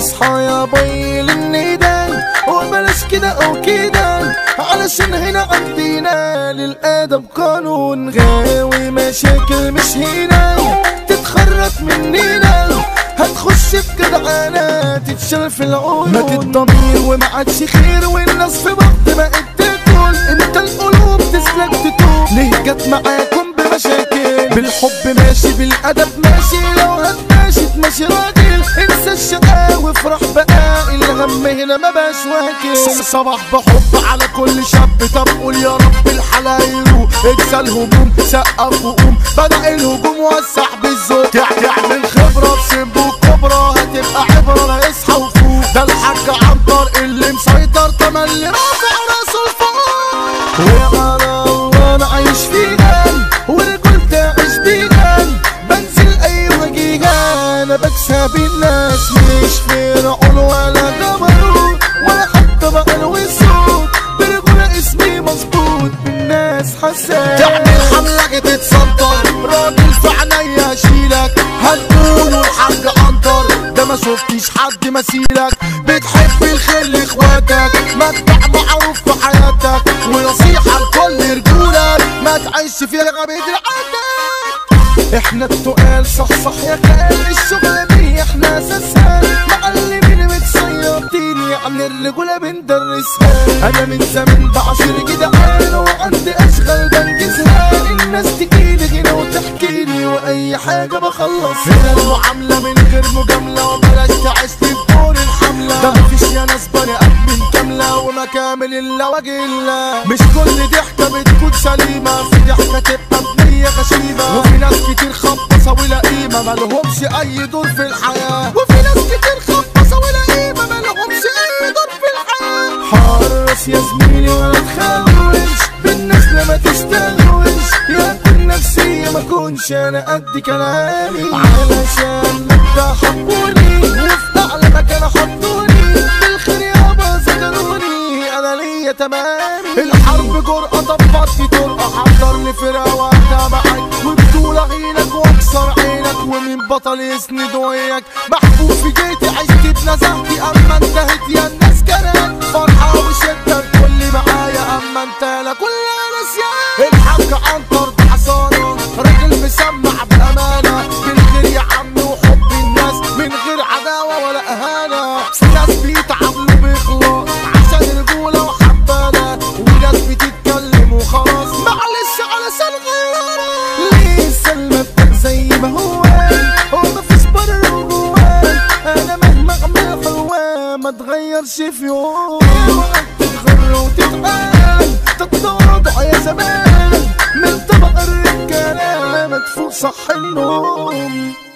اصحى يا بي للنداء وبلاش كده او كده، علشان هنا عندنا للادب قانون غاوي مشاكل مش هنا تتخرج مننا، هتخش بجدعانة تتشال في العيون. مات الضمير وما عادش خير والناس في بعض بقت تاكل، انت القلوب تسلك تتوب ليه جت معاكم بمشاكل؟ بالحب ماشي بالادب ماشي، لو هتماشي تماشي راجل، انسى الشقاوة وافرح بقى الهم هنا ما باش واكل. صباح بحب على كل شاب، طب قول يا رب الحلا يروق، انسى الهموم سقف وقوم، بدأ الهجوم وسع بالذوق، تعمل خبرة بسمبو كبرى هتبقى عبرة، اصحى وفوق، ده الحاج عنتر اللي مسيطر تملي رافع راسه لفوق. وعلى الله انا عايش فيها ورجل تعيش بيها، بنزل اي وجيها انا بكسب الناس، مش فرعون ولا جبروت ولا حتى بقى وصوت، برجولة اسمي مظبوط بالناس حساس. تعمل حملة تتصدر راجل في عينيا اشيلك، هتقولوا الحاج عنتر ده ما شفتش حد مثيلك، بتحب الخير لاخواتك متبع معروف في حياتك، ونصيحة لكل رجولك ما تعيش فيها غبيت عندك. احنا التقال صح يا خال الشغل دي احنا اساسها، معلمين متصيطين عن الرجولة بندرسها، انا من زمان بعشر جدعان وعندي اشغال بنجزها، الناس تجيلي هنا وتحكيلي واي حاجة بخلص، هنا المعاملة من غير مجاملة وبلاش تعيش تدور الحملة، ده مفيش يا ناس بني ادمين كاملة وما كامل الا وجه الله، مش كل ضحكة بتكون سليمة، في ضحكة تبقى بنية غشيمة، وفي ناس كتير خبصة ولا قيمة مالهمش اي دور في الحياة، وفي ناس كتير خبصة ولا قيمة مالهمش اي دور في الحياة. حرص يا زميلي ولا تخوش بالناس لما تستهوش، يا النفسية ما كونش انا قد كلامي، علشان مبدا حبوني وفي اعلى مكان حطوني، بالخير يابا ذكروني انا ليا تمامي، الحرب جرأة طبطي طرقة، حضرني فرقة واتابعك وبطولة عينك واكسر عينك، ومين بطل يسند وياك محبوب في جيتي عشت اتنزهتي، اما انتهت يا الناس كانت فرحة وشدة الكل معايا، اما انت لا كلها نسيان. الحاج عنتر ده حصانة راجل مسمع بأمانة، بالخير يا عم وحب الناس من غير عداوة ولا اهانة، ناس بيتعاملوا بإخلاص عشان رجولة وحبانة، وناس بتتكلم وخلاص معلش علشان غيرانة، لسه المبدأ زي ما هو مفيش بره وجواه، انا مهما اعمل حواه ما اتغيرش في يوم، تتغر وتتقال تتواضع يا زمان، من طبق الرجالة مدفوع صح النوم.